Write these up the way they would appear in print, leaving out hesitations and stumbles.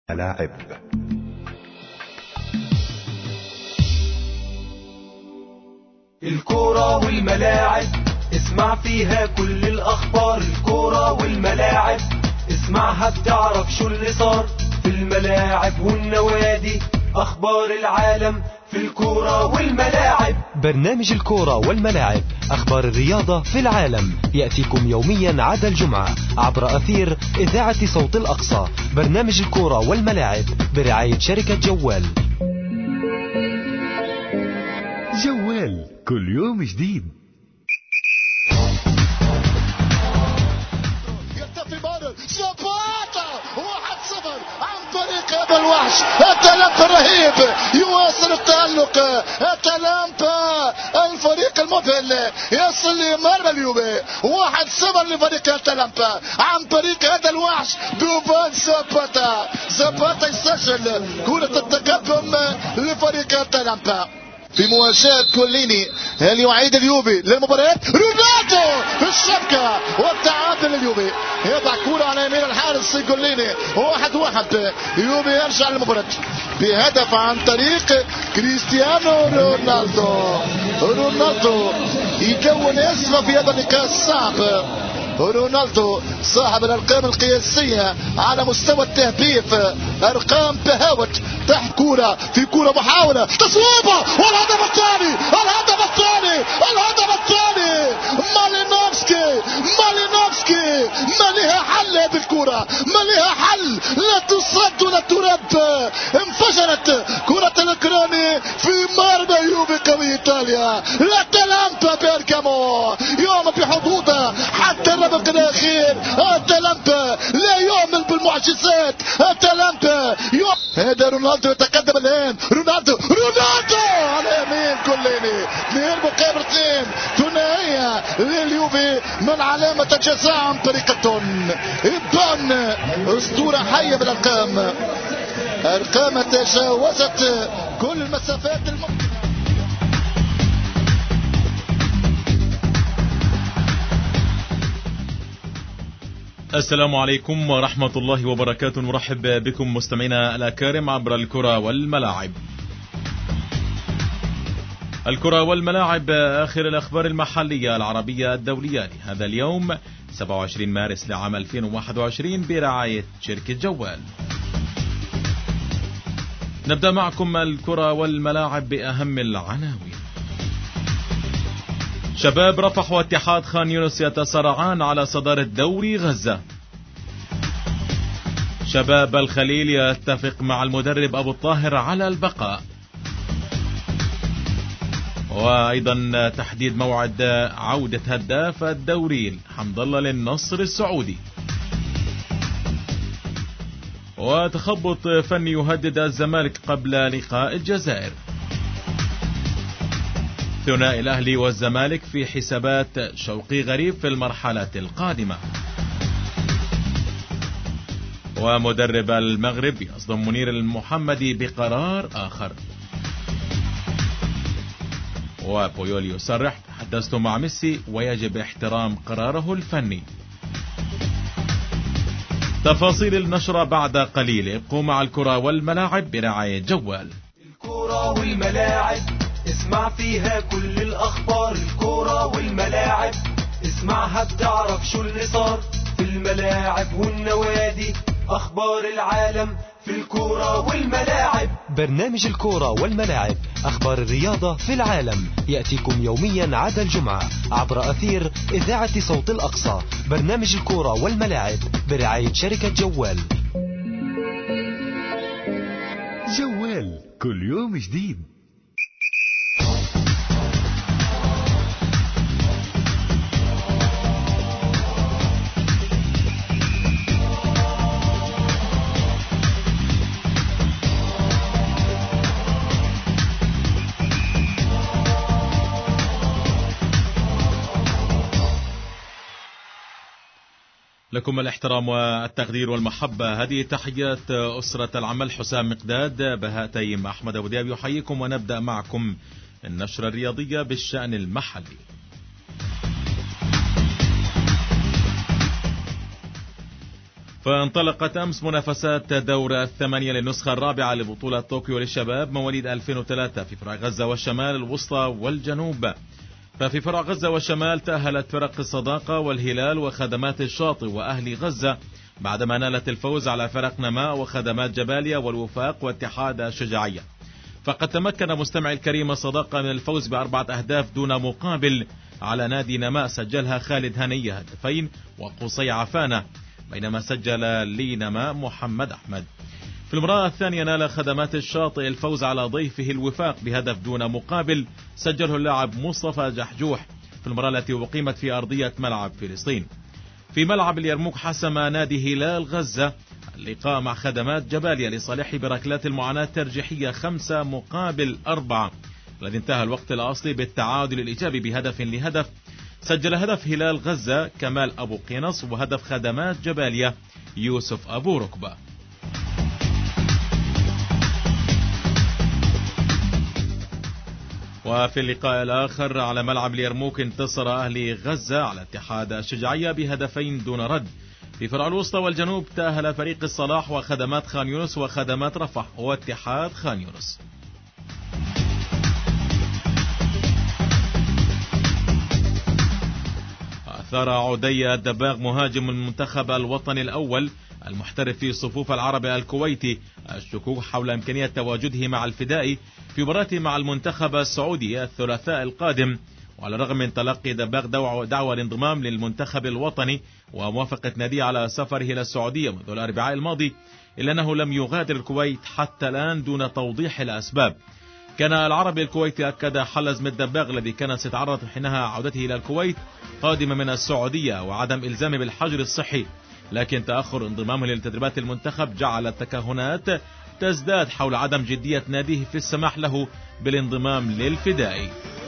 ملاعب. الكورة والملاعب اسمع فيها كل الأخبار. الكورة والملاعب اسمعها بتعرف شو اللي صار في الملاعب والنوادي. أخبار العالم في الكورة والملاعب. برنامج الكورة والملاعب، أخبار الرياضة في العالم، يأتيكم يوميا عدا الجمعة عبر أثير إذاعة صوت الأقصى. برنامج الكورة والملاعب برعاية شركة جوال. جوال كل يوم جديد. يرتفي بارل شباطة 1-0 عن طريق هذا الوحش أتلامبا الرهيب يواصل التألق. أتلامبا الفريق المذهل يصل لمرمى اليوفي 1-0 لفريق أتلامبا عن طريق هذا الوحش دوفان زاباتا يسجل كرة التقدم لفريق أتلامبا في مواجهة كوليني. هل يعيد اليوفي للمباراة؟ رونالدو في الشبكة والتعادل اليوفي. يضع كرة على يمين الحارس كوليني 1-1. يوفي يرجع للمباراة بهدف عن طريق كريستيانو رونالدو يكون اسمه في هذا اللقاء الصعب. رونالدو صاحب الارقام القياسيه على مستوى التهديف، ارقام تهاوت تحت كوره في كوره محاوله تصويبه والهدف الثاني مالينوفسكي ما لها حل هذه الكوره، ما لها حل، لا تصد ولا ترد. انفجرت كره الاوكراني في مرمى يوفي قوي ايطاليا. أتلامبا بيرغامو يوم بحظوظه حتى الربع الاخير. أتلامبا لا يؤمن بالمعجزات. أتلامبا هذا رونالدو يتقدم الان. رونالدو على يمين كوليني 2-2 ثنائيه لليوفي من علامه الجزاء عن طريق التون. إبان اسطوره حيه بالارقام، ارقام تجاوزت كل المسافات الممكنه. السلام عليكم ورحمة الله وبركاته. نرحب بكم مستمعينا الأكارم عبر الكرة والملاعب. الكرة والملاعب، آخر الأخبار المحلية العربية الدولية لهذا اليوم 27 مارس لعام 2021 برعاية شركة جوال. نبدأ معكم الكرة والملاعب بأهم العناوين. شباب رفح واتحاد خان يونس يتصارعان على صدارة دوري غزة. شباب الخليل يتفق مع المدرب أبو الطاهر على البقاء. وأيضا تحديد موعد عودة هداف الدوري حمد الله للنصر السعودي. وتخبط فني يهدد الزمالك قبل لقاء الجزائر. ثنائي الأهلي والزمالك في حسابات شوقي غريب في المرحلة القادمة. ومدرب المغرب يصدم منير المحمدي بقرار آخر. وبويول يصرح تحدثت مع ميسي ويجب احترام قراره الفني. تفاصيل النشرة بعد قليل. ابقوا مع الكرة والملاعب برعاية جوال. الكورة والملاعب اسمع فيها كل الأخبار. الكورة والملاعب اسمعها بتعرف شو اللي صار في الملاعب والنوادي. أخبار العالم في الكورة والملاعب. برنامج الكورة والملاعب، أخبار الرياضة في العالم، يأتيكم يوميا عدا الجمعة عبر أثير إذاعة صوت الأقصى. برنامج الكورة والملاعب برعاية شركة جوال. جوال كل يوم جديد. لكم الاحترام والتقدير والمحبة. هذه تحيات أسرة العمل حسام مقداد، بهاء تيم، أحمد أبو دياب يحييكم. ونبدأ معكم النشرة الرياضية بالشأن المحلي. فانطلقت أمس منافسات دور الثمانية للنسخة الرابعة لبطولة طوكيو للشباب مواليد 2003 في فرع غزة والشمال الوسطى والجنوب. ففي فرع غزة والشمال تأهلت فرق الصداقة والهلال وخدمات الشاطئ وأهلي غزة بعدما نالت الفوز على فرق نماء وخدمات جباليا والوفاق واتحاد الشجاعية. فقد تمكن مستمع الكريم الصداقة من الفوز ب4 أهداف دون مقابل على نادي نماء سجلها خالد هنية هدفين وقصي عفانة، بينما سجل لنماء محمد أحمد. في المباراة الثانية نال خدمات الشاطئ الفوز على ضيفه الوفاق بهدف دون مقابل سجله اللاعب مصطفى جحجوح في المباراة التي أقيمت في أرضية ملعب فلسطين. في ملعب اليرموك حسم نادي هلال غزة اللقاء مع خدمات جباليا لصالح بركلات المعاناة ترجيحية 5-4 الذي انتهى الوقت الأصلي بالتعادل الإيجابي بهدف لهدف. سجل هدف هلال غزة كمال أبو قينص وهدف خدمات جباليا يوسف أبو ركبة. وفي اللقاء الآخر على ملعب اليرموك انتصر أهلي غزة على اتحاد الشجاعية بهدفين دون رد. في فرع الوسطى والجنوب تأهل فريق الصلاح وخدمات خان يونس وخدمات رفح واتحاد خان يونس. أثار عدي الدباغ مهاجم المنتخب الوطني الأول المحترف في صفوف العربي الكويتي الشكوك حول إمكانية تواجده مع الفدائي في مباراته مع المنتخب السعودي الثلاثاء القادم. وعلى الرغم من تلقي دباغ دعوة الانضمام للمنتخب الوطني وموافقة ناديه على سفره إلى السعودية منذ الأربعاء الماضي، إلا أنه لم يغادر الكويت حتى الآن دون توضيح الأسباب. كان العربي الكويتي أكد حلزم الدباغ الذي كان سيتعرض حينها عودته إلى الكويت قادما من السعودية وعدم إلزامه بالحجر الصحي، لكن تأخر انضمامه لتدريبات المنتخب جعل التكهنات تزداد حول عدم جدية ناديه في السماح له بالانضمام للفدائي.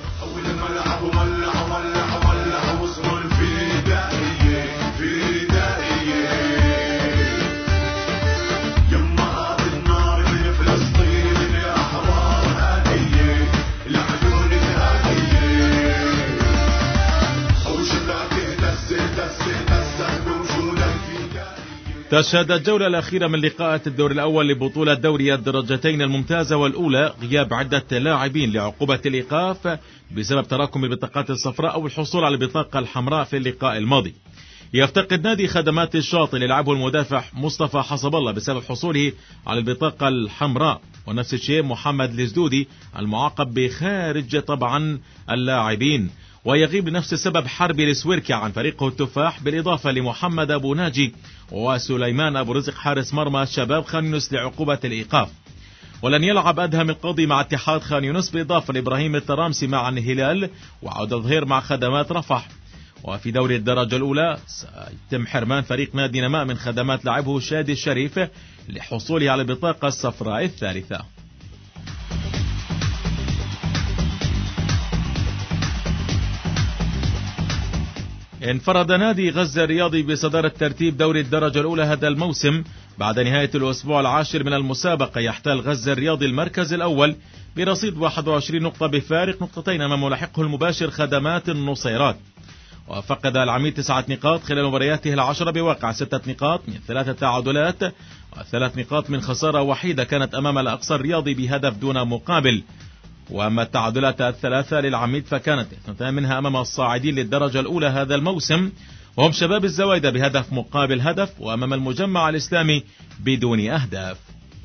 تشهد الجولة الأخيرة من لقاءات الدور الأول لبطولة دوري الدرجتين الممتازة والأولى غياب عدة لاعبين لعقوبة الإيقاف بسبب تراكم البطاقات الصفراء أو الحصول على البطاقة الحمراء في اللقاء الماضي. يفتقد نادي خدمات الشاطئ للعبه المدافع مصطفى حسب الله بسبب حصوله على البطاقة الحمراء، ونفس الشيء محمد الزدودي المعاقب بخارج طبعا اللاعبين. ويغيب لنفس السبب حربي السويركي عن فريقه التفاح بالإضافة لمحمد أبو ناجي وسليمان أبو رزق حارس مرمى شباب خان يونس لعقوبة الإيقاف. ولن يلعب أدهم القاضي مع اتحاد خان يونس بالإضافة لإبراهيم الترامسي مع الهلال وعود الظهير مع خدمات رفح. وفي دوري الدرجة الأولى سيتم حرمان فريق نادي نماء من خدمات لاعبه شادي الشريف لحصوله على البطاقة الصفراء الثالثة. انفرد نادي غزة الرياضي بصدارة ترتيب دوري الدرجة الأولى هذا الموسم بعد نهاية الأسبوع العاشر من المسابقة. يحتل غزة الرياضي المركز الأول برصيد 21 نقطة بفارق نقطتين أمام ملاحقه المباشر خدمات النصيرات. وفقد العميد 9 نقاط خلال مبارياته العشرة بواقع 6 نقاط من 3 تعادلات و3 نقاط من خسارة وحيدة كانت أمام الأقصى الرياضي بهدف دون مقابل. وأما التعادلات الثلاثة للعميد فكانت 2 منها أمام الصاعدين للدرجة الأولى هذا الموسم وهم شباب الزوايدة بهدف مقابل هدف، وأمام المجمع الإسلامي بدون أهداف.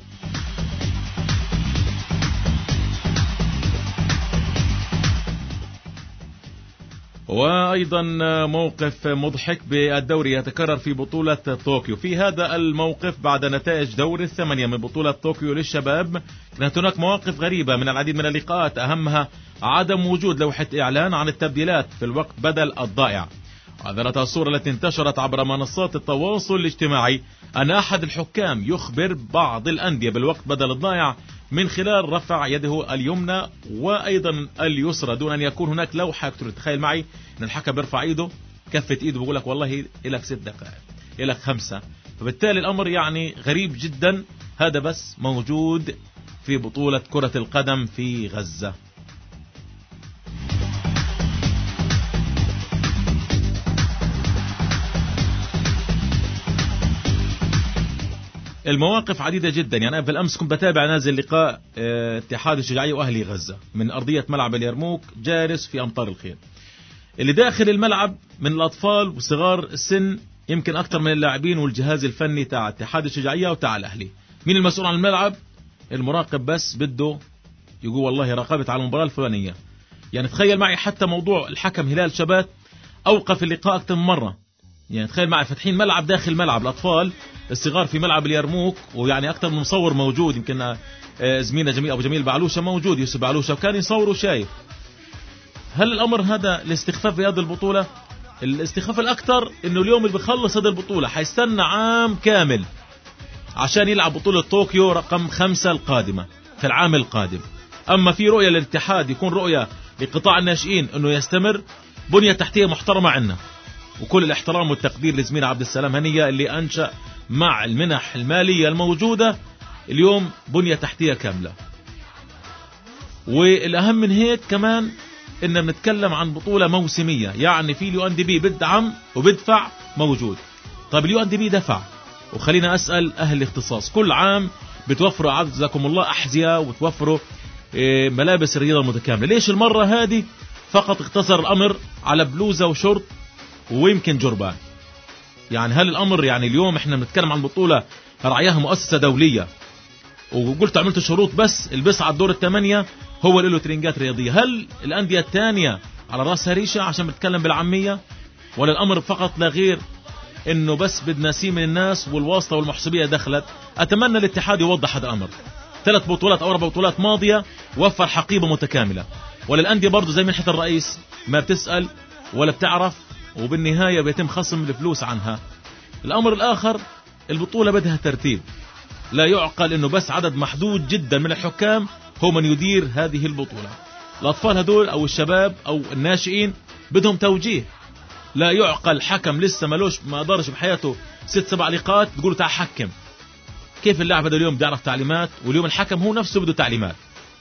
وأيضا موقف مضحك بالدوري يتكرر في بطولة طوكيو. في هذا الموقف بعد نتائج دور الثمانية من بطولة طوكيو للشباب كانت هناك مواقف غريبة من العديد من اللقاءات، أهمها عدم وجود لوحة إعلان عن التبديلات في الوقت بدل الضائع. وأظهرت الصورة التي انتشرت عبر منصات التواصل الاجتماعي أن أحد الحكام يخبر بعض الأندية بالوقت بدل الضائع من خلال رفع يده اليمنى وأيضا اليسرى دون أن يكون هناك لوحة. تخيل معي أن الحكم بيرفع إيده، كفة إيده بيقول لك والله إلك 6 دقائق إلك 5. فبالتالي الأمر يعني غريب جدا. هذا بس موجود في بطولة كرة القدم في غزة. المواقف عديدة جدا. يعني أنا بالأمس كنت بتابع نازل لقاء اتحاد الشجاعية وأهلي غزة من أرضية ملعب اليرموك جالس في أمطار الخيل. اللي داخل الملعب من الأطفال وصغار السن يمكن أكثر من اللاعبين والجهاز الفني تاع اتحاد الشجاعية وتاع الأهلي. مين المسؤول عن الملعب؟ المراقب بس بده يقول والله راقبت على المباراة الفلانية. يعني تخيل معي حتى موضوع الحكم هلال شبات أوقف اللقاء أكثر من مرة. يعني تخيل معي فاتحين ملعب داخل ملعب الأطفال الصغار في ملعب اليرموك، ويعني أكثر من مصور موجود، يمكن زميلنا جميل أبو جميل بعلوشة موجود، يوسف بعلوشة، وكان يصور وشايف. هل الأمر هذا الاستخفاف بهذه البطولة؟ الاستخفاف الأكثر إنه اليوم اللي بيخلص هذه البطولة حيستنى عام كامل عشان يلعب بطولة طوكيو رقم 5 القادمة في العام القادم. أما في رؤية للاتحاد يكون رؤية لقطاع الناشئين إنه يستمر، بنية تحتية محترمة عنا، وكل الاحترام والتقدير لزميل عبد السلام هنية اللي أنشأ مع المنح المالية الموجودة اليوم بنية تحتية كاملة. والأهم من هيك كمان إن بنتكلم عن بطولة موسمية، يعني في اليو ان دي بي بدعم وبدفع موجود. طيب اليو ان دي بي دفع، وخلينا أسأل أهل الاختصاص، كل عام بتوفروا عزكم الله أحذية وتوفروا ملابس الرياضة المتكاملة، ليش المرة هذه فقط اقتصر الأمر على بلوزة وشورت ويمكن جربان؟ يعني هل الأمر يعني اليوم احنا بنتكلم عن بطولة رعاياها مؤسسة دولية، وقلت عملت شروط بس البس على الدور الثمانية هو اللي له ترينجات رياضية؟ هل الأندية الثانية على رأسها ريشة عشان بنتكلم بالعامية، ولا الأمر فقط لا غير إنه بس بدنا نسيم من الناس والواسطة والمحسوبية دخلت؟ أتمنى الاتحاد يوضح هذا الأمر. 3 بطولات أو 4 بطولات ماضية وفر حقيبة متكاملة، ولا الأندية برضو زي منحة الرئيس ما بتسأل ولا بتعرف، وبالنهاية بيتم خصم الفلوس عنها. الأمر الآخر، البطولة بدها ترتيب، لا يعقل إنه بس عدد محدود جدا من الحكام هو من يدير هذه البطولة. الأطفال هدول أو الشباب أو الناشئين بدهم توجيه. لا يعقل حكم لسه ما قدرش بحياته 6-7 لقاءات تقولوا تعال حكم. كيف اللاعب هذا اليوم بيعرف تعليمات، واليوم الحكم هو نفسه بده تعليمات،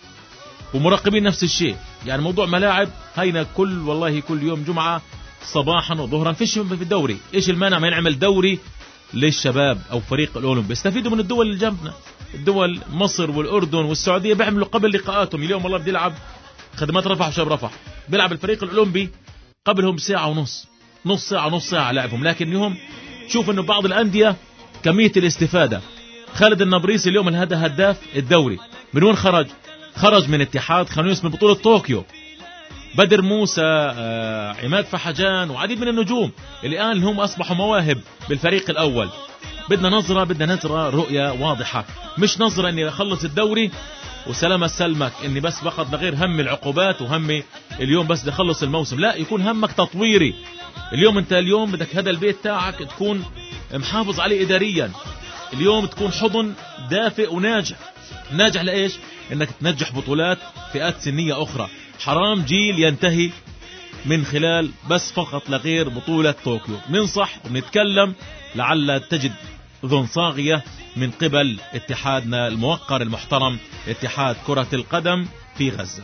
ومراقبين نفس الشيء. يعني موضوع ملاعب هينا والله كل يوم جمعة صباحا وظهرا فيش في الدوري. ايش المانع ما ينعمل دوري للشباب او فريق الاولمبي؟ يستفيدوا من الدول اللي جنبنا، الدول مصر والاردن والسعوديه بيعملوا قبل لقاءاتهم. اليوم والله بدي يلعب خدمات رفح وشباب رفح، بيلعب الفريق الاولمبي قبلهم ساعه ونص، نص ساعه لعبهم. لكن اليوم شوف انه بعض الانديه كميه الاستفاده. خالد النبريسي اليوم هذا هداف الدوري، من وين خرج من اتحاد خانيوس من بطوله طوكيو. بدر موسى، عماد فحجان وعديد من النجوم اللي الآن هم أصبحوا مواهب بالفريق الأول. بدنا نظرة رؤية واضحة، مش نظرة أني أخلص الدوري وسلامة سلمك أني بس فقط لغير هم العقوبات وهمي اليوم بس دخلص الموسم. لا، يكون همك تطويري. اليوم أنت اليوم بدك هذا البيت تاعك تكون محافظ عليه إداريا، اليوم تكون حضن دافئ وناجح لإيش؟ أنك تنجح بطولات فئات سنية أخرى. حرام جيل ينتهي من خلال بس فقط لغير بطولة طوكيو. ننصح ونتكلم لعل تجد ذن صاغية من قبل اتحادنا الموقر المحترم، اتحاد كرة القدم في غزة.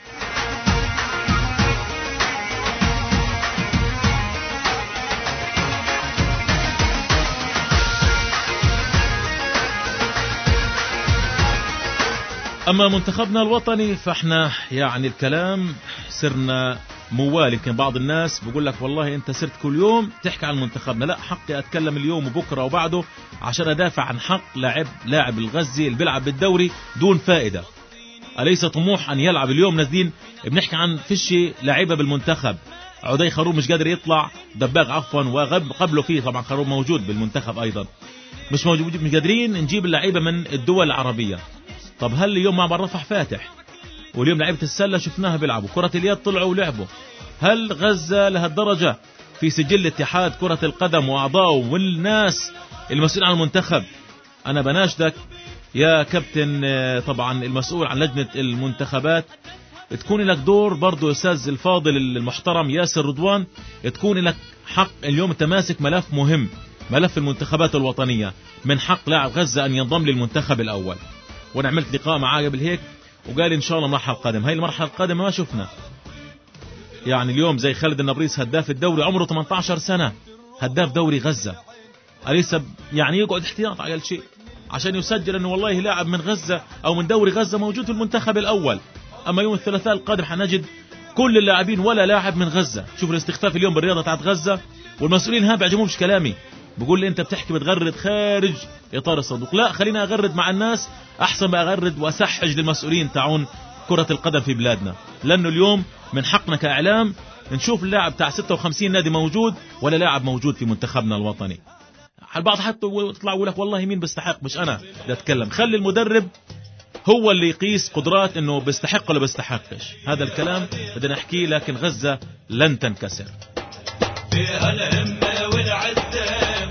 أما منتخبنا الوطني فإحنا يعني الكلام صرنا موال. يمكن بعض الناس بيقول لك والله أنت صرت كل يوم تحكي عن منتخبنا. لا، حقي أتكلم اليوم وبكرة وبعده عشان أدافع عن حق لاعب الغزي اللي بيلعب بالدوري دون فائدة. أليس طموح أن يلعب؟ اليوم نازلين بنحكي عن فيش لاعيبة بالمنتخب. عدي خروب مش قادر يطلع، دباغ عفوا وقبله فيه طبعا خروب موجود بالمنتخب أيضا، مش قادرين نجيب اللعيبة من الدول العربية. طب هل اليوم مع رفح فاتح، واليوم لعيبة السلة شفناها بيلعبوا، كرة اليد طلعوا ولعبوا. هل غزة لهالدرجة في سجل اتحاد كرة القدم وأعضائه والناس المسؤولين عن المنتخب؟ أنا بناشدك يا كابتن طبعا المسؤول عن لجنة المنتخبات، تكون لك دور برضو أستاذ الفاضل المحترم ياسر رضوان، تكون لك حق اليوم تماسك ملف مهم، ملف المنتخبات الوطنية. من حق لاعب غزة أن ينضم للمنتخب الأول. وانا عملت لقاء معاه قبل هيك وقال ان شاء الله المرحله القادمه. هاي المرحله القادمه ما شفنا. يعني اليوم زي خالد النبريس هداف الدوري عمره 18 سنه، هداف دوري غزه، أليس يعني يقعد احتياط على شيء؟ عشان يسجل أنه والله لاعب من غزة أو من دوري غزة موجود في المنتخب الأول. أما يوم الثلاثاء القادم حنجد كل اللاعبين ولا لاعب من غزة. شوف الاستخفاف اليوم بالرياضة تاعت غزة، والمسؤولين ها بيعجبهمش كلامي، بقول لي أنت بتحكي بتغرد خارج إطار الصندوق. لا، خلينا أغرد مع الناس أحسن ما أغرد وأسحج للمسؤولين تعون كرة القدم في بلادنا، لأنه اليوم من حقنا كإعلام نشوف اللاعب بتاع 56 نادي موجود ولا لاعب موجود في منتخبنا الوطني. البعض حتى يطلع يقول لك والله مين بيستحق، مش أنا اللي أتكلم، خلي المدرب هو اللي يقيس قدرات انه بيستحق ولا بيستحقش. هذا الكلام بدنا نحكيه، لكن غزة لن تنكسر. فيها الهمة والعزة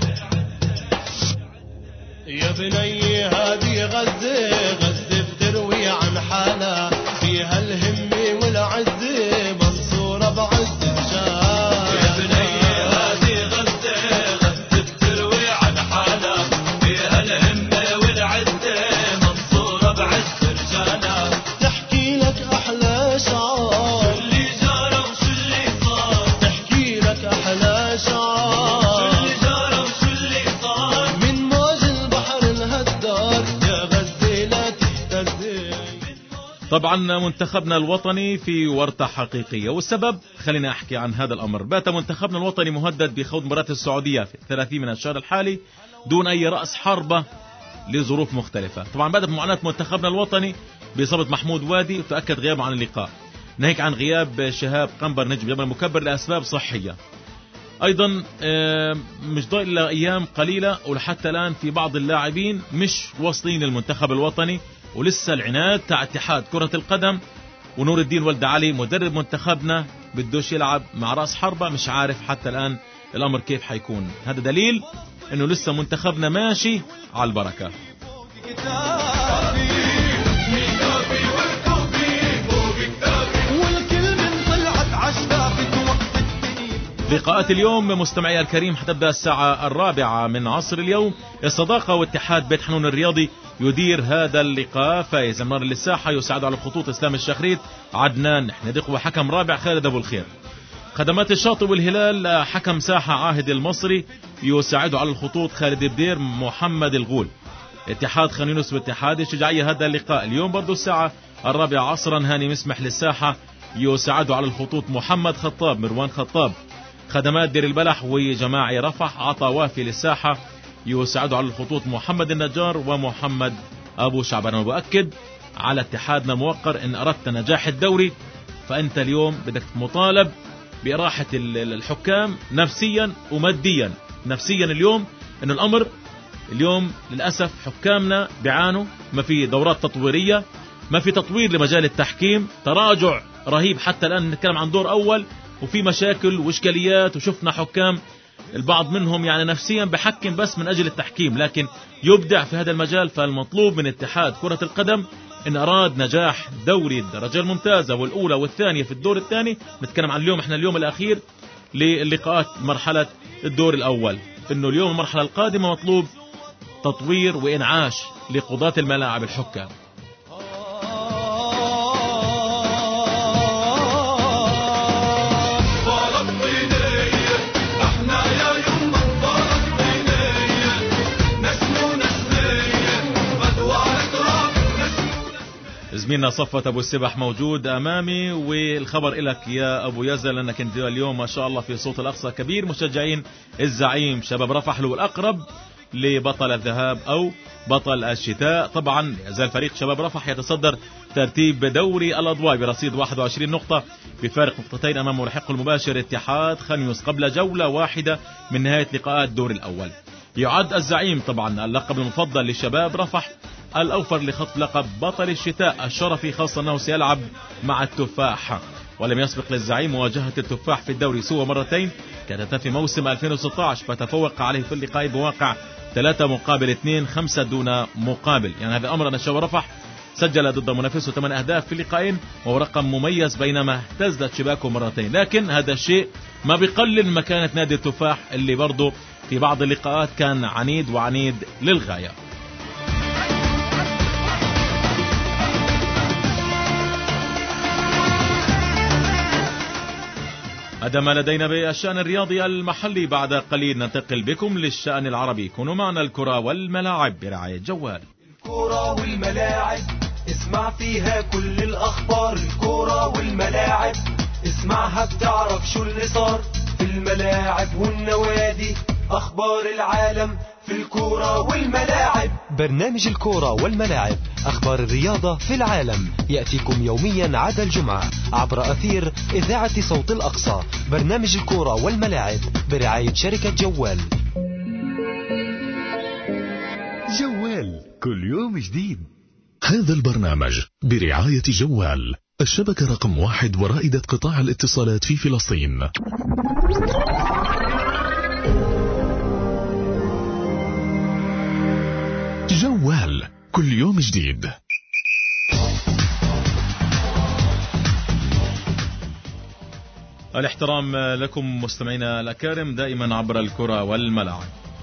يا بني هذه غزة، غزة بتروي عن حالها، فيها الهمة والعزة منصورة بعز الجاه. يا بني هذه غزة، غزة بتروي عن حالها، فيها الهمة والعزة منصورة بعز رجالها. تحكي لك أحلى شعار شو اللي جرى وشو اللي صار، تحكي لك أحلى شعار شو اللي جرى وشو اللي صار، من موج البحر الهدار، يا غزة لا تهتزي. طبعا منتخبنا الوطني في ورطة حقيقية، والسبب خلينا أحكي عن هذا الأمر. بات منتخبنا الوطني مهدد بخوض مباراة السعودية في 30 من الشهر الحالي دون أي رأس حربة لظروف مختلفة. طبعا بدأت معاناة منتخبنا الوطني بإصابة محمود وادي وتأكد غيابه عن اللقاء، ناهيك عن غياب شهاب قنبر نجم جبل المكبر لأسباب صحية. أيضا مش ضايل إلا أيام قليلة ولحتى الآن في بعض اللاعبين مش واصلين للمنتخب الوطني، ولسه العناد تاع اتحاد كرة القدم ونور الدين ولد علي مدرب منتخبنا بدوش يلعب مع رأس حربة، مش عارف حتى الآن الأمر كيف حيكون. هذا دليل أنه لسه منتخبنا ماشي على البركة. لقاءات اليوم مستمعي الكريم حتبدأ الساعة 4 من عصر اليوم. الصداقة واتحاد بيت حنون الرياضي يدير هذا اللقاء. فايز منار للساحة يساعد على الخطوط إسلام الشخريت، عدنان حندق وحكم رابع خالد أبو الخير. خدمات الشاطئ والهلال حكم ساحة عاهد المصري يساعد على الخطوط خالد بدير محمد الغول. اتحاد خان يونس واتحاد الشجاعية هذا اللقاء اليوم برضو الساعة 4 عصرا. هاني مسمح للساحة يساعد على الخطوط محمد خطاب مروان خطاب. خدمات دير البلح وجماعي رفح عطا وافي للساحة يساعد على الخطوط محمد النجار ومحمد أبو شعبان. وبأكد على اتحادنا الموقر إن أردت نجاح الدوري فأنت اليوم بدك مطالب بإراحة الحكام نفسيا وماديا. نفسيا اليوم إن الأمر اليوم للأسف حكامنا بيعانوا، ما في دورات تطويرية، ما في تطوير لمجال التحكيم، تراجع رهيب حتى الآن نتكلم عن دور أول وفي مشاكل وإشكاليات. وشفنا حكام البعض منهم يعني نفسيا بحكم بس من أجل التحكيم لكن يبدع في هذا المجال. فالمطلوب من اتحاد كرة القدم إن أراد نجاح دوري الدرجة الممتازة والأولى والثانية في الدور الثاني، نتكلم عن اليوم احنا اليوم الأخير للقاءات مرحلة الدور الأول، إنه اليوم المرحلة القادمة مطلوب تطوير وإنعاش لقضاة الملاعب الحكام. زميلنا صفوت أبو السبح موجود أمامي، والخبر إلك يا أبو يزل أنك أنت اليوم ما شاء الله في صوت الأقصى كبير مشجعين الزعيم شباب رفح له الأقرب لبطل الذهاب أو بطل الشتاء. طبعا يزال فريق شباب رفح يتصدر ترتيب دوري الأضواء برصيد 21 نقطة بفارق نقطتين أمام ملحقه المباشر اتحاد خان يونس قبل جولة واحدة من نهاية لقاءات الدور الأول. يعد الزعيم طبعا اللقب المفضل لشباب رفح الأوفر لخطف لقب بطل الشتاء الشرفي، خاصة أنه سيلعب مع التفاح، ولم يسبق للزعيم مواجهة التفاح في الدوري سوى مرتين كانت في موسم 2016 فتفوق عليه في اللقاء بواقع 3-2 5 دون مقابل. يعني هذا أمر أن شباب رفح سجل ضد منافسه 8 أهداف في اللقاءين وهو رقم مميز بينما اهتزت شباكه مرتين، لكن هذا الشيء ما بيقلل مكانة نادي التفاح اللي برضه في بعض اللقاءات كان عنيد وعنيد للغاية. هذا ما لدينا بالشأن الرياضي المحلي. بعد قليل ننتقل بكم للشأن العربي. كونوا معنا. الكرة والملاعب برعاية جوال. الكرة والملاعب اسمع فيها كل الأخبار. الكرة والملاعب اسمعها بتعرف شو اللي صار في الملاعب والنوادي. أخبار العالم في الكرة والملاعب. برنامج الكرة والملاعب، أخبار الرياضة في العالم، يأتيكم يوميا عدا الجمعة عبر أثير إذاعة صوت الأقصى. برنامج الكرة والملاعب برعاية شركة جوال. جوال كل يوم جديد. هذا البرنامج برعاية جوال، الشبكة رقم 1 ورائدة قطاع الاتصالات في فلسطين. جوال كل يوم جديد. الاحترام لكم مستمعينا الأكارم دائما عبر الكرة والملاعب.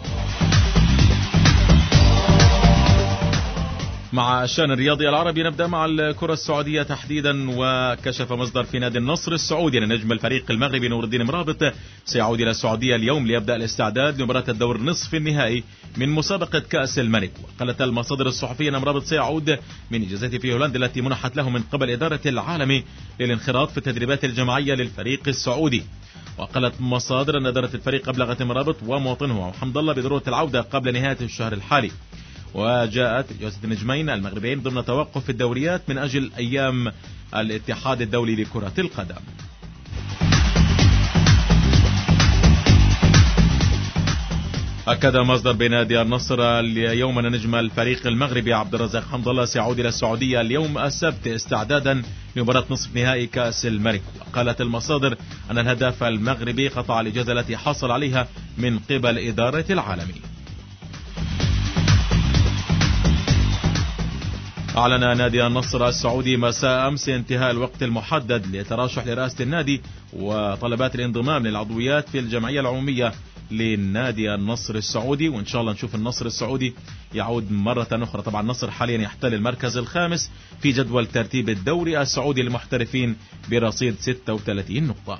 مع الشأن الرياضي العربي نبدأ مع الكرة السعودية تحديدا. وكشف مصدر في نادي النصر السعودي أن نجم الفريق المغربي نور الدين مرابط سيعود إلى السعودية اليوم ليبدأ الاستعداد لمباراة الدور نصف النهائي من مسابقة كأس الملك. وقالت المصادر الصحفية أن مرابط سيعود من إجازته في هولندا التي منحت له من قبل إدارة العالمي للانخراط في التدريبات الجماعية للفريق السعودي. وقالت مصادر أن إدارة الفريق أبلغت مرابط ومواطنه محمد الله بضرورة العودة قبل نهاية الشهر الحالي. وجاءت إجازة النجمين المغربيين ضمن توقف الدوريات من أجل أيام الاتحاد الدولي لكرة القدم. أكد مصدر بنادي النصر اليوم أن نجم الفريق المغربي عبد الرزاق حمد الله سيعود إلى السعودية اليوم السبت استعدادا لمباراة نصف نهائي كأس الملك. وقالت المصادر أن الهداف المغربي قطع الإجازة التي حصل عليها من قبل إدارة العالمي. أعلن نادي النصر السعودي مساء أمس انتهاء الوقت المحدد للترشح لرئاسة النادي وطلبات الانضمام للعضويات في الجمعية العمومية لنادي النصر السعودي. وإن شاء الله نشوف النصر السعودي يعود مرة أخرى. طبعا النصر حاليا يحتل المركز الخامس في جدول ترتيب الدوري السعودي للمحترفين برصيد 36 نقطة.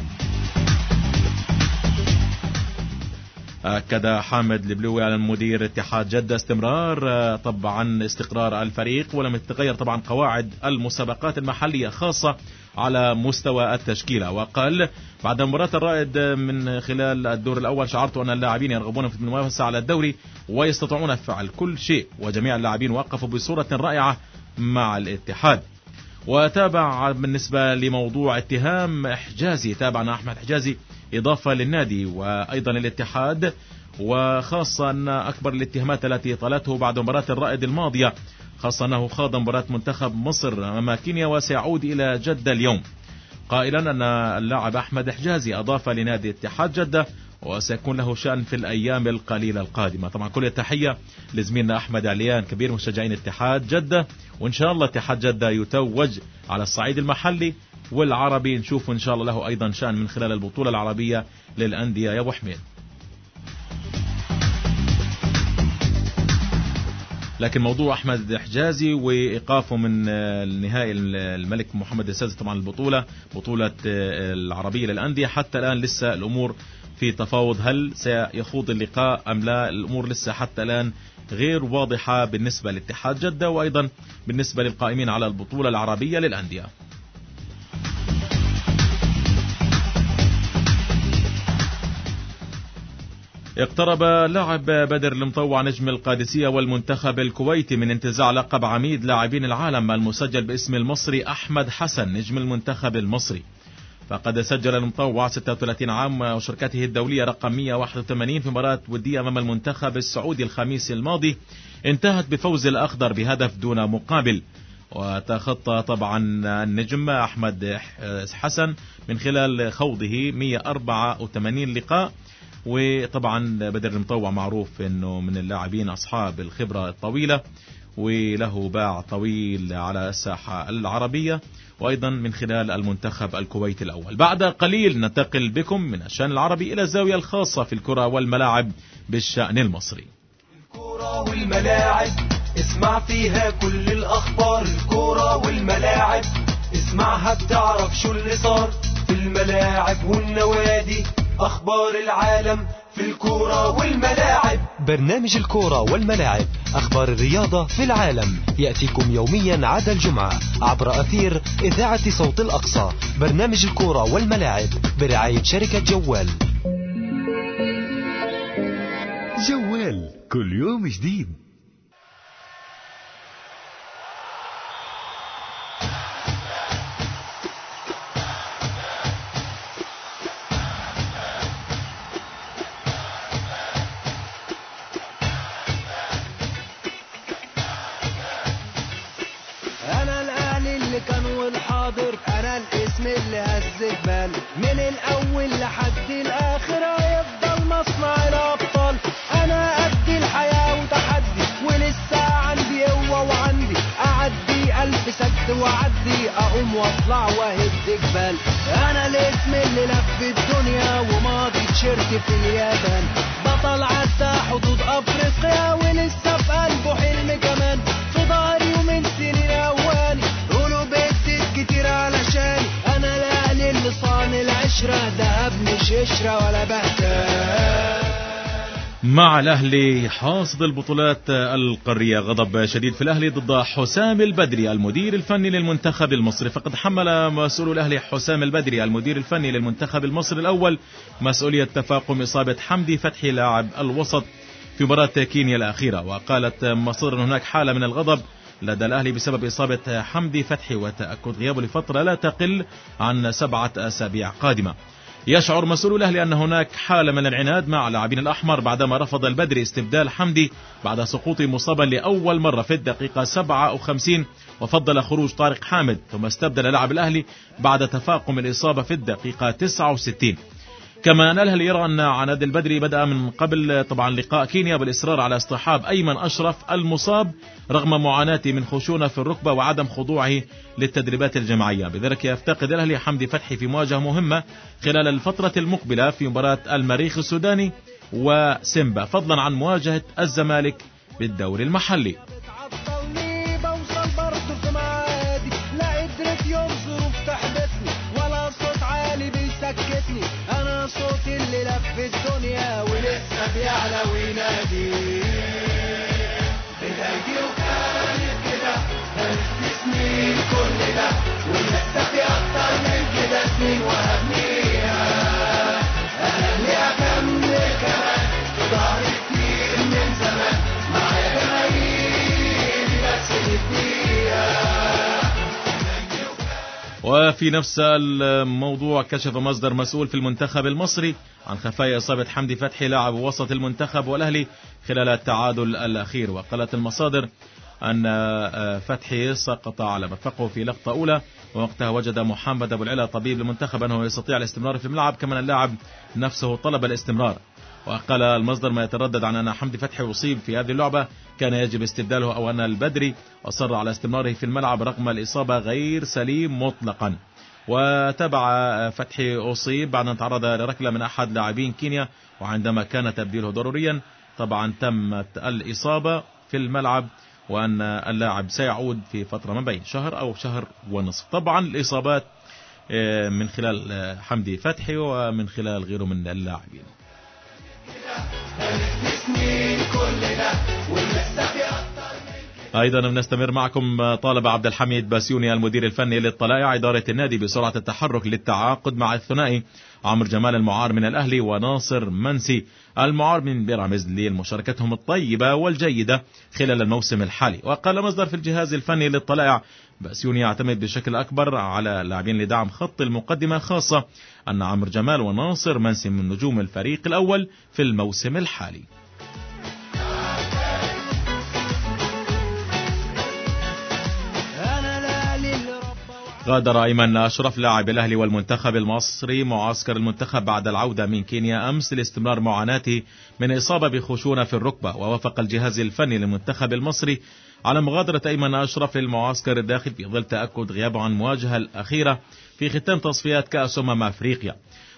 أكد حامد البلوي على المدير اتحاد جدة استمرار طبعا استقرار الفريق، ولم تتغير طبعا قواعد المسابقات المحلية خاصة على مستوى التشكيلة. وقال بعد مباراة الرائد من خلال الدور الأول شعرت أن اللاعبين يرغبون في المنافسة على الدوري ويستطيعون فعل كل شيء، وجميع اللاعبين وقفوا بصورة رائعة مع الاتحاد. وتابع بالنسبة لموضوع اتهام حجازي، تابعنا أحمد حجازي إضافة للنادي وأيضا الاتحاد، وخاصة أن أكبر الاتهامات التي طالته بعد مباراة الرائد الماضية، خاصة أنه خاض مباراة منتخب مصر أمام كينيا وسيعود إلى جدة اليوم، قائلا أن اللاعب أحمد حجازي أضاف لنادي اتحاد جدة وسيكون له شأن في الأيام القليلة القادمة. طبعا كل التحية لزميلنا أحمد عليان كبير مشجعين اتحاد جدة، وإن شاء الله اتحاد جدة يتوج على الصعيد المحلي والعربي، نشوف إن شاء الله له أيضا شأن من خلال البطولة العربية للأندية يا أبو حميد. لكن موضوع أحمد حجازي وإيقافه من النهائي الملك محمد السادس طبعا البطولة العربية للأندية، حتى الآن لسه الأمور في تفاوض، هل سيخوض اللقاء أم لا؟ الأمور لسه حتى الآن غير واضحة بالنسبة لاتحاد جدة وأيضا بالنسبة للقائمين على البطولة العربية للأندية. اقترب لاعب بدر المطوع نجم القادسية والمنتخب الكويتي من انتزاع لقب عميد لاعبين العالم المسجل باسم المصري أحمد حسن نجم المنتخب المصري. فقد سجل المطوع 36 عام وشركته الدولية رقم 181 في مباراة ودية أمام المنتخب السعودي الخميس الماضي، انتهت بفوز الأخضر بهدف دون مقابل. وتخطى طبعا النجم أحمد حسن من خلال خوضه 184 لقاء. وطبعا بدر المطوع معروف انه من اللاعبين اصحاب الخبرة الطويلة وله باع طويل على الساحة العربية وايضا من خلال المنتخب الكويتي الاول. بعد قليل ننتقل بكم من الشأن العربي الى الزاوية الخاصة في الكرة والملاعب بالشأن المصري. الكرة والملاعب اسمع فيها كل الاخبار. الكرة والملاعب اسمعها بتعرف شو اللي صار في الملاعب والنوادي، أخبار العالم في الكورة والملاعب. برنامج الكورة والملاعب، أخبار الرياضة في العالم، يأتيكم يوميا عدا الجمعة عبر أثير إذاعة صوت الأقصى. برنامج الكورة والملاعب برعاية شركة جوال. جوال كل يوم جديد. انا الاهلي اللي كان والحاضر، انا الاسم اللي هز جبال، من الاول لحد الاخر هيفضل مصنع الابطال. انا قد الحياه وتحدي، ولسه عندي قوه وعندي اعدي 1000 سد واعدي، اقوم واطلع واهد جبال. انا الاسم اللي لف الدنيا وماضي تيشيرت في اليابان، بطل عدى حدود افريقيا ولسه في قلبه حلم كمان. في ظهري ومن سنين اواني قولوا بدت كتير علشاني، انا الاهلي اللي صان العشره، دهب مش قشره ولا بهتان. مع الأهلي حاصد البطولات القارية، غضب شديد في الأهلي ضد حسام البدري المدير الفني للمنتخب المصري. فقد حمل مسؤول الأهلي حسام البدري المدير الفني للمنتخب المصري الأول مسؤولية تفاقم إصابة حمدي فتحي لاعب الوسط في مباراة كينيا الأخيرة. وقالت مصادر هناك حالة من الغضب لدى الأهلي بسبب إصابة حمدي فتحي وتأكد غيابه لفترة لا تقل عن 7 أسابيع قادمة. يشعر مسؤول الأهلي أن هناك حالة من العناد مع لاعبين الأحمر بعدما رفض البدري استبدال حمدي بعد سقوطه مصابا لأول مرة في الدقيقة 57 وفضل خروج طارق حامد، ثم استبدل لاعب الأهلي بعد تفاقم الإصابة في الدقيقة 69. كما أن الأهلي يرى أن عناد البدري بدأ من قبل طبعا لقاء كينيا بالإصرار على اصطحاب أيمن أشرف المصاب رغم معاناته من خشونة في الركبة وعدم خضوعه للتدريبات الجماعية. بذلك يفتقد الأهلي حمدي فتحي في مواجهة مهمة خلال الفترة المقبلة في مباراة المريخ السوداني وسيمبا، فضلا عن مواجهة الزمالك بالدوري المحلي. انا صوتي اللي لف الدنيا ولسه بيعلى وينادي، بدايتي وكانت كده، بقالي سنين كل ده، ولسه في اكتر من كده سنين وهبنيها. انا اللي اكمل كمان في ظهري كتير من زمان، معايا جماهيري بس نديها. وفي نفس الموضوع كشف مصدر مسؤول في المنتخب المصري عن خفايا إصابة حمدي فتحي لاعب وسط المنتخب والأهلي خلال التعادل الأخير. وقالت المصادر أن فتحي سقط على مرفقه في لقطة أولى، ووقتها وجد محمد أبو العلا طبيب المنتخب أنه يستطيع الاستمرار في الملعب، كما اللاعب نفسه طلب الاستمرار. وقال المصدر ما يتردد عن أن حمدي فتحي أصيب في هذه اللعبة كان يجب استبداله، أو أن البدري أصر على استمراره في الملعب رغم الإصابة غير سليم مطلقا. وتبع فتحي أصيب بعد أن تعرض لركلة من أحد لاعبين كينيا، وعندما كان تبديله ضروريا طبعا تمت الإصابة في الملعب، وأن اللاعب سيعود في فترة ما بين شهر أو شهر ونصف. طبعا الإصابات من خلال حمدي فتحي ومن خلال غيره من اللاعبين. أيضا نستمر معكم. طالب عبد الحميد باسيوني المدير الفني للطلائع إدارة النادي بسرعة التحرك للتعاقد مع الثنائي عمرو جمال المعار من الأهلي وناصر منسي المعار من بيراميدز لمشاركتهم الطيبة والجيدة خلال الموسم الحالي. وقال مصدر في الجهاز الفني للطلائع باسيوني يعتمد بشكل أكبر على لاعبين لدعم خط المقدمة، خاصة أن عمرو جمال وناصر منسي من نجوم الفريق الأول في الموسم الحالي. غادر أيمن أشرف لاعب الأهلي والمنتخب المصري معسكر المنتخب بعد العودة من كينيا أمس لاستمرار معاناته من إصابة بخشونة في الركبة. ووافق الجهاز الفني للمنتخب المصري على مغادرة أيمن أشرف للمعسكر الداخل في ظل تأكد غيابه عن المواجهة الأخيرة في ختام تصفيات كأس أمم أفريقيا.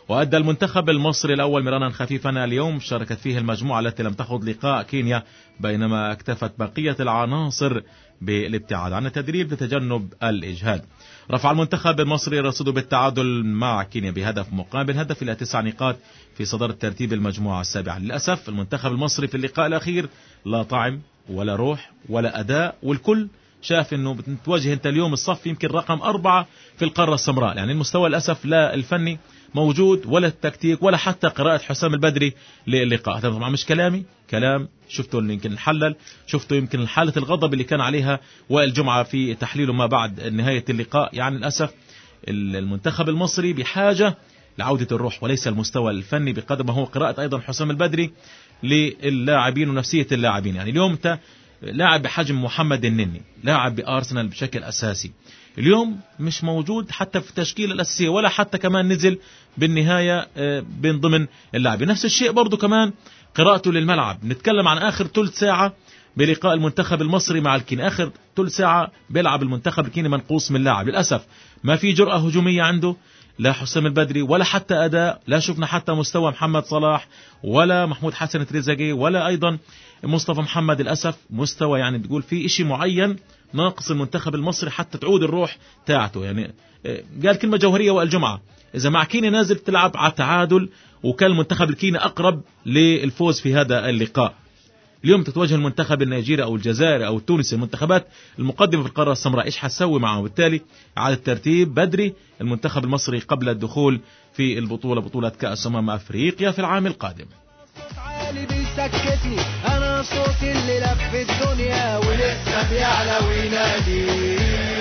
وأدى المنتخب المصري الأول مرانا خفيفا اليوم شاركت فيه المجموعة التي لم تخوض لقاء كينيا، بينما اكتفت بقية العناصر بالابتعاد عن التدريب لتجنب الإجهاد. رفع المنتخب المصري رصيده بالتعادل مع كينيا بهدف مقابل هدف إلى 9 نقاط في صدارة ترتيب المجموعة السابعة. للأسف المنتخب المصري في اللقاء الأخير لا طعم ولا روح ولا أداء، والكل شاف انه بتواجه انت اليوم الصف يمكن رقم 4 في القارة السمراء، يعني المستوى للأسف لا الفني موجود ولا التكتيك ولا حتى قراءة حسام البدري للقاء. هذا طبعا مش كلام شفته اللي يمكن نحلل، شفته يمكن حالة الغضب اللي كان عليها وائل جمعة في تحليله ما بعد نهاية اللقاء. يعني للأسف المنتخب المصري بحاجة لعودة الروح وليس المستوى الفني بقدر ما هو قراءة أيضا حسام البدري للاعبين ونفسية اللاعبين. يعني اليوم انت لاعب بحجم محمد النني، لاعب بأرسنال بشكل أساسي، اليوم مش موجود حتى في التشكيلة الأساسية ولا حتى كمان نزل بالنهاية بين ضمن اللاعبين. نفس الشيء برضو كمان قراءته للملعب. نتكلم عن آخر ثلث ساعة بلقاء المنتخب المصري مع الكيني، آخر ثلث ساعة بيلعب المنتخب الكيني منقوص من لاعب. للأسف ما في جرأة هجومية عنده، لا حسام البدري ولا حتى أداء، لا شفنا حتى مستوى محمد صلاح ولا محمود حسن تريزاجي ولا أيضا مصطفى محمد. للأسف مستوى يعني بتقول في إشي معين ناقص المنتخب المصري حتى تعود الروح تاعته. يعني قال كلمة جوهرية وائل جمعة، إذا مع كيني نازل تلعب على تعادل، وكان المنتخب الكيني أقرب للفوز في هذا اللقاء. اليوم تتواجه المنتخب النيجيري أو الجزائري أو التونسي، المنتخبات المقدمة في القارة السمراء، إيش حتسوي معه؟ بالتالي إعادة ترتيب بدري المنتخب المصري قبل الدخول في البطولة، بطولة كأس أفريقيا في العام القادم. عالي بيسكتني انا صوتي اللي لف الدنيا ولسه بيعلى وينادي.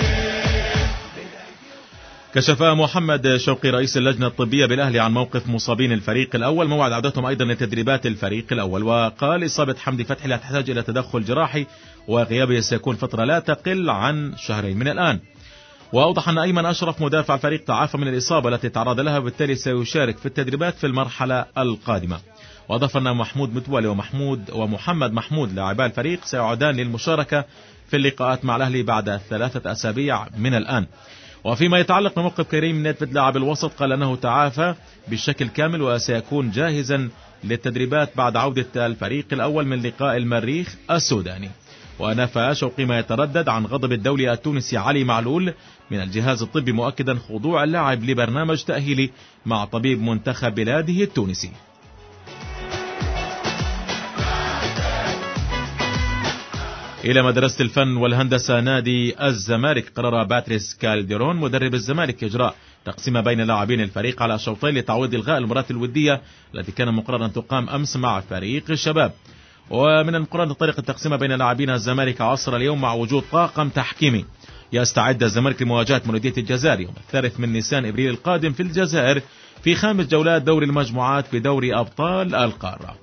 كشف محمد شوقي رئيس اللجنة الطبية بالأهلي عن موقف مصابين الفريق الأول، موعد عودتهم أيضا لتدريبات الفريق الأول، وقال إصابة حمدي فتحي لا تحتاج إلى تدخل جراحي وغيابه سيكون فترة لا تقل عن 2 شهر من الآن. وأوضح أن أيمن أشرف مدافع الفريق تعافى من الإصابة التي تعرض لها وبالتالي سيشارك في التدريبات في المرحلة القادمة. وأضاف أن محمود متولي ومحمد محمود لاعبا الفريق سيعودان للمشاركة في اللقاءات مع الأهلي بعد 3 أسابيع من الآن. وفيما يتعلق بموقف كريم نيدفيد لاعب الوسط، قال أنه تعافى بشكل كامل وسيكون جاهزا للتدريبات بعد عودة الفريق الأول من لقاء المريخ السوداني. ونفى شوقي ما يتردد عن غضب الدولي التونسي علي معلول من الجهاز الطبي، مؤكدا خضوع اللاعب لبرنامج تأهيلي مع طبيب منتخب بلاده التونسي. إلى مدرسة الفن والهندسة نادي الزمالك، قرر باتريس كالديرون مدرب الزمالك إجراء تقسيم بين لاعبين الفريق على شوطين لتعويض إلغاء المباراة الودية التي كان مقررا تقام أمس مع فريق الشباب. ومن المقرر طريقة التقسيم بين لاعبين الزمالك عصر اليوم مع وجود طاقم تحكيمي. يستعد الزمالك لمواجهة مولودية الجزائر يوم 3 نيسان إبريل القادم في الجزائر في 5 جولات دوري المجموعات في دوري أبطال القارة.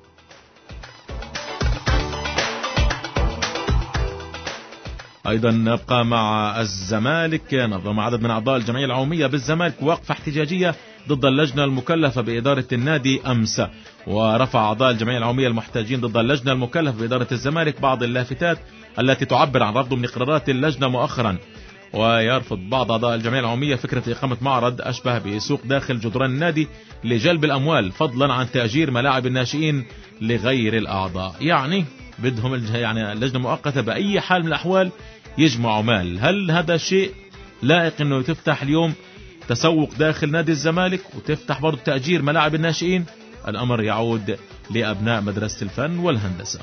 أيضا نبقى مع الزمالك. نظم عدد من أعضاء الجمعية العمومية بالزمالك وقفة احتجاجية ضد اللجنة المكلفة بإدارة النادي أمس، ورفع أعضاء الجمعية العمومية المحتجين ضد اللجنة المكلفة بإدارة الزمالك بعض اللافتات التي تعبر عن رفض من قرارات اللجنة مؤخرا. ويرفض بعض أعضاء الجمعية العمومية فكرة إقامة معرض أشبه بسوق داخل جدران النادي لجلب الأموال، فضلا عن تأجير ملاعب الناشئين لغير الأعضاء. يعني بدهم اللجنة مؤقتة بأي حال من الأحوال يجمعوا مال. هل هذا شيء لائق أنه تفتح اليوم تسوق داخل نادي الزمالك وتفتح برضو تأجير ملاعب الناشئين؟ الأمر يعود لأبناء مدرسة الفن والهندسة.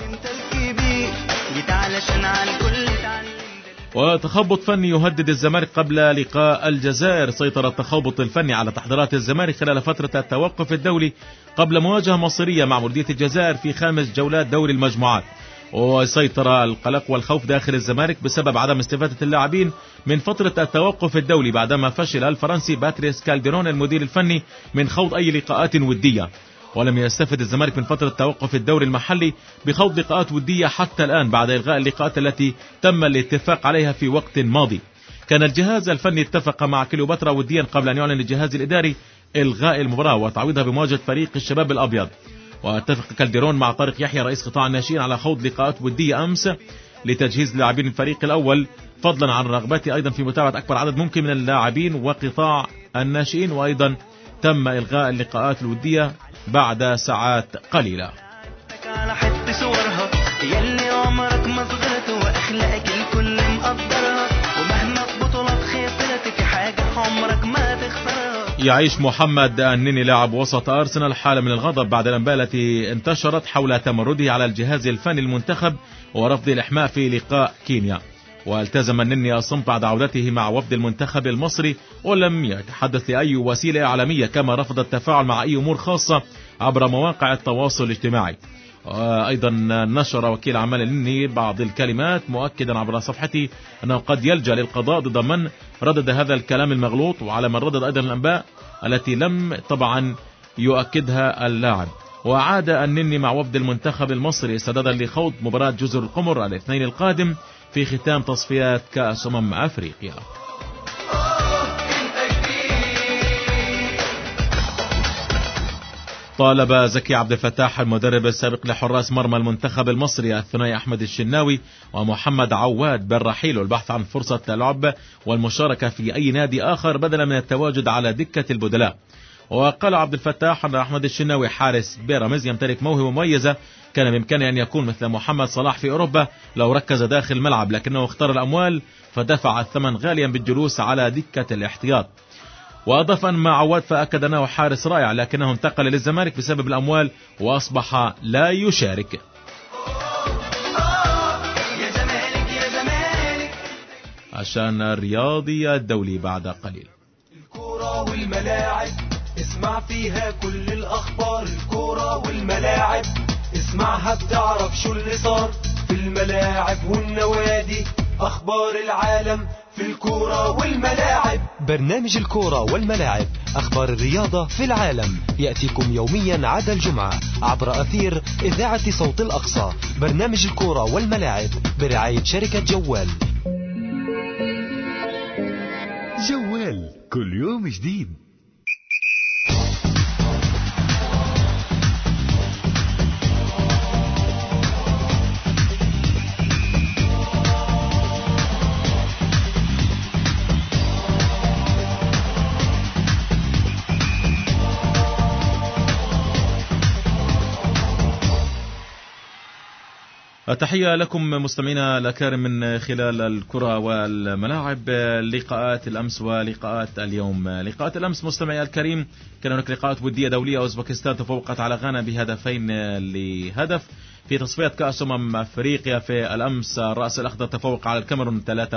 وتخبط فني يهدد الزمالك قبل لقاء الجزائر. سيطر التخبط الفني على تحضيرات الزمالك خلال فترة التوقف الدولي قبل مواجهة مصيرية مع مولودية الجزائر في 5 جولات دوري المجموعات. وسيطر القلق والخوف داخل الزمالك بسبب عدم استفادة اللاعبين من فترة التوقف الدولي بعدما فشل الفرنسي باتريس كالديرون المدير الفني من خوض أي لقاءات ودية. ولم يستفد الزمالك من فترة توقف الدوري المحلي بخوض لقاءات ودية حتى الآن بعد إلغاء اللقاءات التي تم الاتفاق عليها في وقت ماضي. كان الجهاز الفني اتفق مع كليوباترا وديا قبل أن يعلن الجهاز الإداري إلغاء المباراة وتعويضها بمواجهة فريق الشباب الأبيض. واتفق كالديرون مع طارق يحيى رئيس قطاع الناشئين على خوض لقاءات ودية أمس لتجهيز لاعبين الفريق الأول، فضلا عن رغبته أيضا في متابعة أكبر عدد ممكن من اللاعبين وقطاع الناشئين وأيضا تم إلغاء اللقاءات الودية بعد ساعات قليلة. على حد صورها يلي عمرك ما صغرت واخلاقك الكل مقدرها ومهما بطولات خسرت في حاجه عمرك ما تخسرها. يعيش محمد النني لاعب وسط أرسنال حالة من الغضب بعد الأنباء التي انتشرت حول تمرده على الجهاز الفني المنتخب ورفض الإحماء في لقاء كينيا. والتزم النني الصمت بعد عودته مع وفد المنتخب المصري ولم يتحدث لأي وسيلة إعلامية، كما رفض التفاعل مع أي أمور خاصة عبر مواقع التواصل الاجتماعي. أيضا نشر وكيل أعمال النني بعض الكلمات مؤكدا عبر صفحته أنه قد يلجأ للقضاء ضد من ردد هذا الكلام المغلوط، وعلى من ردد أيضا الأنباء التي لم طبعا يؤكدها اللاعب. وعاد النني مع وفد المنتخب المصري استعدادا لخوض مباراة جزر القمر الاثنين القادم في ختام تصفيات كأس أفريقيا. طالب زكي عبد الفتاح المدرب السابق لحراس مرمى المنتخب المصري الثنائي أحمد الشناوي ومحمد عواد بالرحيل والبحث عن فرصة اللعب والمشاركة في أي نادي آخر بدلا من التواجد على دكة البدلاء. وقال عبد الفتاح أن أحمد الشناوي حارس بيراميدز يمتلك موهبة مميزة كان بإمكانه أن يكون مثل محمد صلاح في أوروبا لو ركز داخل الملعب، لكنه اختار الأموال فدفع الثمن غاليا بالجلوس على دكة الاحتياط. وأضاف أن مع عواد فأكد أنه حارس رائع لكنه انتقل للزمالك بسبب الأموال وأصبح لا يشارك. عشان الرياضي الدولي بعد قليل. الكورة والملاعب اسمع فيها كل الأخبار، الكورة والملاعب اسمعها بتعرف شو اللي صار في الملاعب والنوادي، أخبار العالم في الكورة والملاعب. برنامج الكورة والملاعب، أخبار الرياضة في العالم، يأتيكم يوميا عدا الجمعة عبر أثير إذاعة صوت الأقصى. برنامج الكورة والملاعب برعاية شركة جوال. جوال كل يوم جديد. تحية لكم مستمعينا الأكارم من خلال الكرة والملاعب. لقاءات الأمس ولقاءات اليوم. لقاءات الأمس مستمعي الكريم كان هناك لقاءات ودية دولية. أوزبكستان تفوقت على غانا بهدفين لهدف في تصفيات كأس أفريقيا. في الأمس الرأس الأخضر تفوق على الكاميرون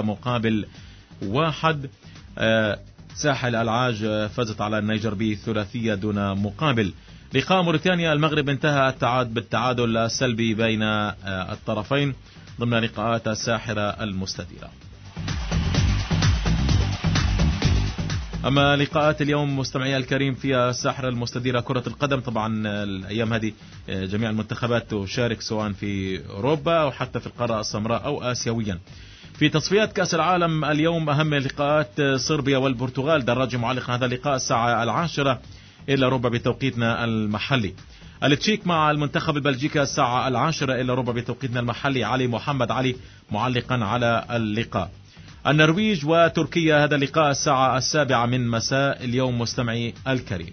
3-1. ساحل العاج فازت على النيجر بثلاثية دون مقابل. لقاء موريتانيا المغرب انتهى بالتعادل السلبي بين الطرفين ضمن لقاءات الساحرة المستديرة. أما لقاءات اليوم مستمعي الكريم فيها الساحرة المستديرة كرة القدم. طبعا الأيام هذه جميع المنتخبات تشارك سواء في أوروبا أو حتى في القارة السمراء أو آسيويا. في تصفيات كأس العالم اليوم أهم لقاءات صربيا والبرتغال. دراج معلق هذا اللقاء الساعة 10 إلا ربع بتوقيتنا المحلي. التشيك مع المنتخب البلجيكي الساعة 10 إلا ربع بتوقيتنا المحلي. علي محمد علي معلقا على اللقاء. النرويج وتركيا هذا اللقاء الساعة 7 من مساء اليوم مستمعي الكريم.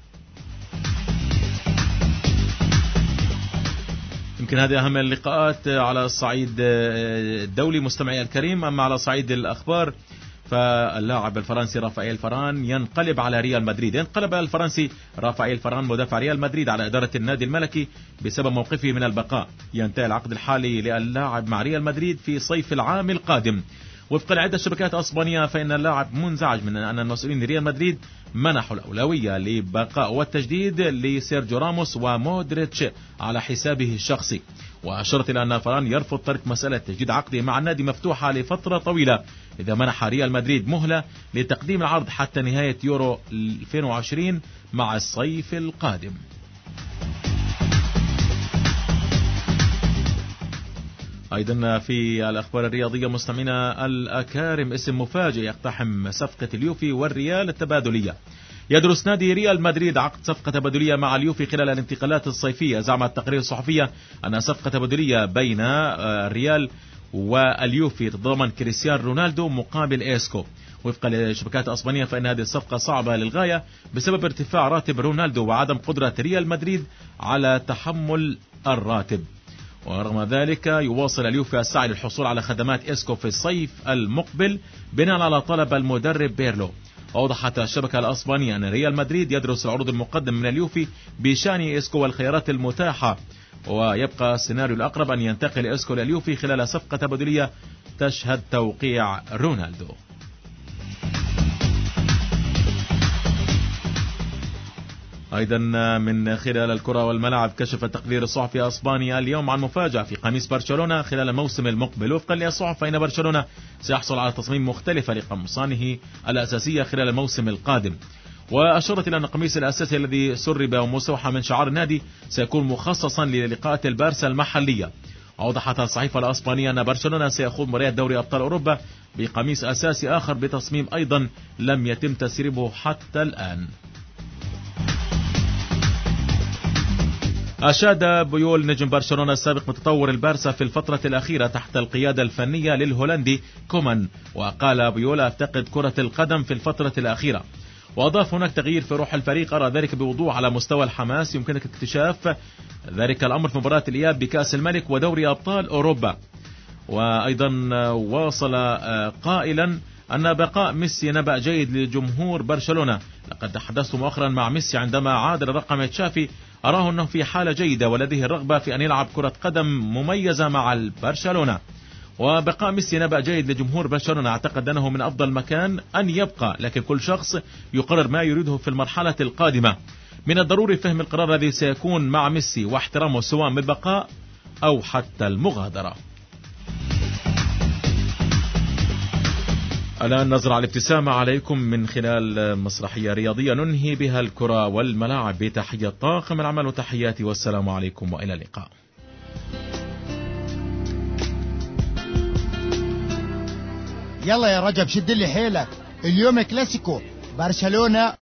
يمكن هذه أهم اللقاءات على الصعيد الدولي مستمعي الكريم. أما على صعيد الأخبار فاللاعب الفرنسي رافائيل فاران ينقلب على ريال مدريد. ينقلب الفرنسي رافائيل فاران مدافع ريال مدريد على إدارة النادي الملكي بسبب موقفه من البقاء. ينتهي العقد الحالي للاعب مع ريال مدريد في صيف العام القادم. وفقا لعدة شبكات أسبانية فإن اللاعب منزعج من أن المسؤولين لريال مدريد منحوا الأولوية لبقاء والتجديد لسيرجيو راموس ومودريتش على حسابه الشخصي. وأشرت إلى أن فاران يرفض ترك مسألة تجديد عقده مع النادي مفتوحة لفترة طويلة إذا منح ريال مدريد مهلة لتقديم العرض حتى نهاية يورو 2020 مع الصيف القادم. أيضا في الأخبار الرياضية مستمعينا الأكارم اسم مفاجئ يقتحم صفقة اليوفي والريال التبادلية. يدرس نادي ريال مدريد عقد صفقة تبادلية مع اليوفي خلال الانتقالات الصيفية. زعمت التقارير الصحفية أن صفقة تبادلية بين الريال واليوفي تتضمن كريستيانو رونالدو مقابل إسكو. وفقا لشبكات أسبانية فإن هذه الصفقة صعبة للغاية بسبب ارتفاع راتب رونالدو وعدم قدرة ريال مدريد على تحمل الراتب. ورغم ذلك يواصل اليوفي السعي للحصول على خدمات إسكو في الصيف المقبل بناء على طلب المدرب بيرلو. وأوضحت الشبكة الأسبانية أن ريال مدريد يدرس العروض المقدمة من اليوفي بشأن إسكو والخيارات المتاحة، ويبقى السيناريو الأقرب أن ينتقل إسكو لليوفي خلال صفقة تبادلية تشهد توقيع رونالدو. أيضا من خلال الكرة والملاعب، كشف التقرير الصحفي أسباني اليوم عن مفاجأة في قميص برشلونة خلال الموسم المقبل. وفقا للصحف فإن برشلونة سيحصل على تصميم مختلفة لقمصانه الأساسية خلال الموسم القادم. وأشارت إلى أن القميص الأساسي الذي سرب ومستوحى من شعار النادي سيكون مخصصا للقاءات البارسا المحلية. أوضحت الصحيفة الأسبانية أن برشلونة سيخوض مباريات دوري أبطال أوروبا بقميص أساسي آخر بتصميم أيضا لم يتم تسريبه حتى الآن. أشاد بيول نجم برشلونة السابق بتطور البارسا في الفترة الأخيرة تحت القيادة الفنية للهولندي كومان. وقال بيول: أفتقد كرة القدم في الفترة الأخيرة. وأضاف: هناك تغيير في روح الفريق، أرى ذلك بوضوح على مستوى الحماس، يمكنك اكتشاف ذلك الأمر في مباراة الإياب بكأس الملك ودوري أبطال أوروبا. وأيضا واصل قائلا أن بقاء ميسي نبأ جيد لجمهور برشلونة. لقد تحدثت مؤخرا مع ميسي عندما عاد لرقم تشافي، أراه أنه في حالة جيدة ولديه الرغبة في أن يلعب كرة قدم مميزة مع برشلونة. وبقاء ميسي نبأ جيد لجمهور برشلونة، أعتقد أنه من أفضل مكان أن يبقى، لكن كل شخص يقرر ما يريده في المرحلة القادمة. من الضروري فهم القرار الذي سيكون مع ميسي واحترامه سواء بالبقاء أو حتى المغادرة. الآن نزرع الابتسامة عليكم من خلال مسرحية رياضية ننهي بها الكرة والملاعب. بتحية طاقم العمل وتحياتي، والسلام عليكم وإلى اللقاء. يلا يا رجب شد لي حيلك، اليوم كلاسيكو برشلونة